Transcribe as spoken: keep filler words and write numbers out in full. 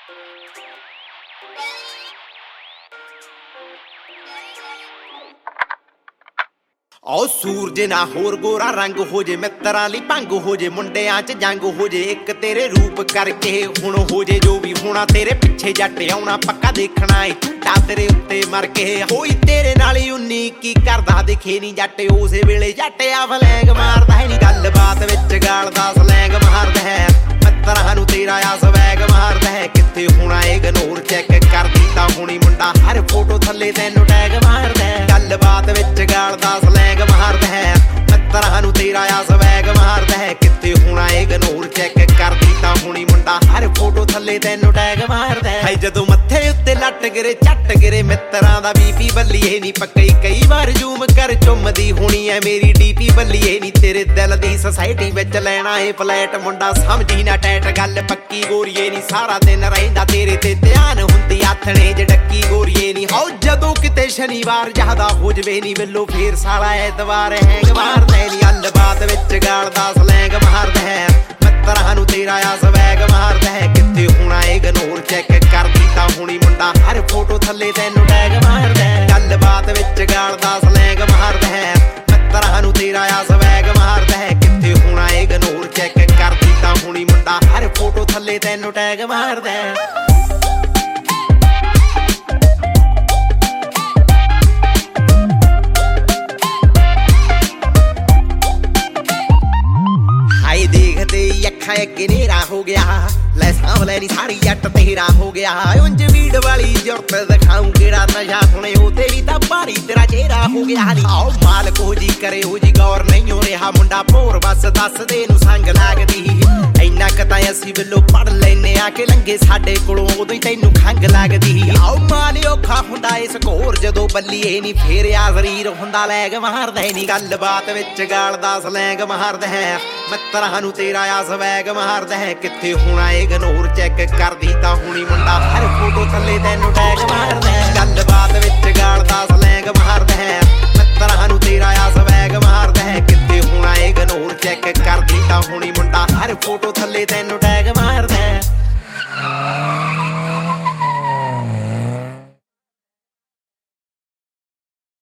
ओ सूरज ना होर गोरा रंग हो जे मित्रां लई भंग हो जे मुंडियां च जंग हो जे एक तेरे रूप करके हुण हो जे जो भी होना तेरे पिछे जट आउणा पक्का देखना ए झूठा तेरे उत्ते मर के होई तेरे नाल ही उन्नी की करदा दिखे नी जट उसे वेले जट आ फलैंग मारदा है नी गल बात विच गालदा सलैंग मारदा है मित्रां नूं तेरा आ स्वैग मारदा है कित्थे होना इग्नोर चैक करदी तां हुणी मुंडा हर फोटो थल्ले तैनूं टैग मारदा है गल बात विच गालदा सलैंग मारदा है मित्रां नूं तेरा आ स्वैग मारदा है कित्थे होना इग्नोर चैक करदी तां हुणी मुंडा हर फोटो थल्ले तैनूं टैग मारदा है जदों मत्थे उत्ते लट गिरे झट गिरे मित्रां दा बीपी बल्लीए नी पक्की कई वार जूम कर चुमदी होनी है मेरी डीपी बल्लीए नी तेरे दिल दी सोसाइटी विच लैणा है फ्लैट मुंडा समझी ना टैट गल पक्की गोरीए नी सारा दिन रहिंदा तेरे ते ध्यान हुंदी आथणे च डक्की गोरीए नी हो जदों किते शनिवार ज्यादा हो जवे नी वेलो फेर साला ऐतवार हैंग मारदा नी गल बात विच गालदा सलैंग मारदा है मित्रां नूं तेरा आ स्वैग मारदा है कित्थे होना इग्नोर चैक करदी तां हुणी मुंडा हर फोटो थल्ले तैनूं टैग मारदा है गल बात विच गालदा सलैंग मारदा है मित्रां नूं तेरा आ स्वैग मारदा है कित्थे होना इग्नोर चैक करदी तां हुणी मुंडा हर फोटो थल्ले तैनूं टैग मारदा है देखते अखा अगे नेरा हो गया लै सांवले नी सारी जट तेरा हो गया उंज भीड़ वाली जुरत दिखाऊं केड़ा नशा सुने ओ तेरी तां भारी तेरा चेहरा हो गया आओ माल को जी करे हो जी गौर नहीं हो रहा मुंडा भोर बस दस दे नूं संग लगदी इन्ना क तां असीं वेलों पढ़ लैने आ के लंघे साडे कोलों उदों ही तैनूं खंग लगदी आओ माल औखा हुंदा इस घोर जदों बल्लीए नी फेरिया शरीर हुंदा लैग मारदा नी गल बात विच गालदा सलैंग मारदा है मित्रां नूं तेरा आ स्वैग मारदा है कित्थे होना इग्नोर चैक करदी तां हुणी मुंडा हर फोटो थल्ले तैनूं टैग मारदा है गल बात विच गालदा सलैंग मारदा है मित्रां नूं तेरा आ स्वैग मारदा है कित्थे होना इग्नोर चैक करदी तां हुणी मुंडा हर फोटो थल्ले तैनूं टैग मारदा है